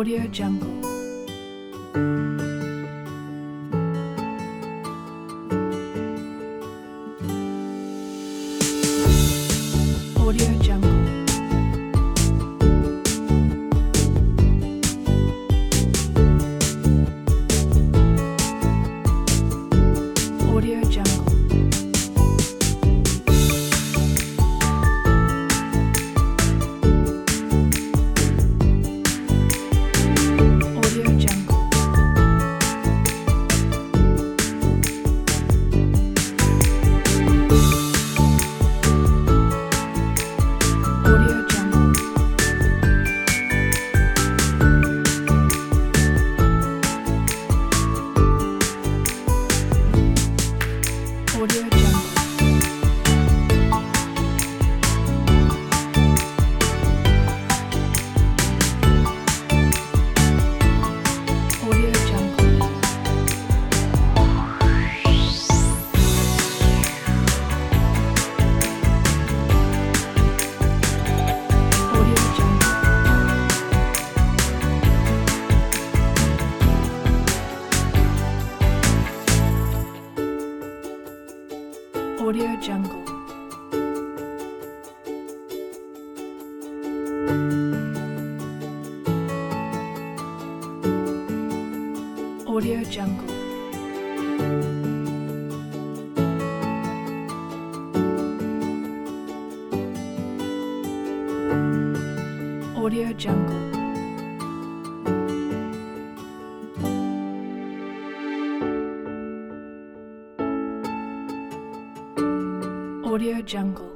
Audio Jungle. Audio Jungle. Audio Jungle. Audio Jungle. Audio Jungle. Audio Jungle. Audio Jungle. Audio Jungle. Audio Jungle. Audio Jungle. Audio Jungle. Audio Jungle.